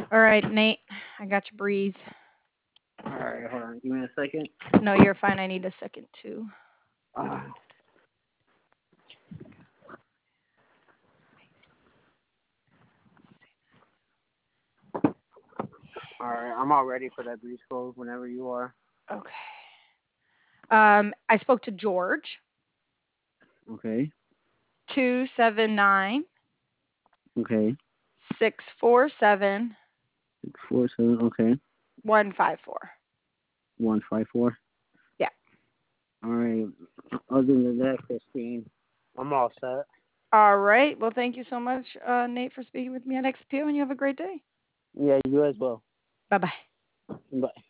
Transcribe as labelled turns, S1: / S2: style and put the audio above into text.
S1: All right, Nate. I got you. Breathe.
S2: All right, hold on. Give me a second.
S1: No, you're fine. I need a second too.
S2: Uh, all right, I'm all ready for that breeze code whenever you are.
S1: Okay. I spoke to George.
S2: Okay.
S1: 279
S2: Okay.
S1: 647
S2: 647. Okay.
S1: 154.
S2: 154.
S1: Yeah.
S2: All right. Other than that, Christine, I'm all set.
S1: All right. Well, thank you so much, Nate, for speaking with me at XPO, and you have a great day.
S2: Yeah, you as well.
S1: Bye bye.
S2: Bye.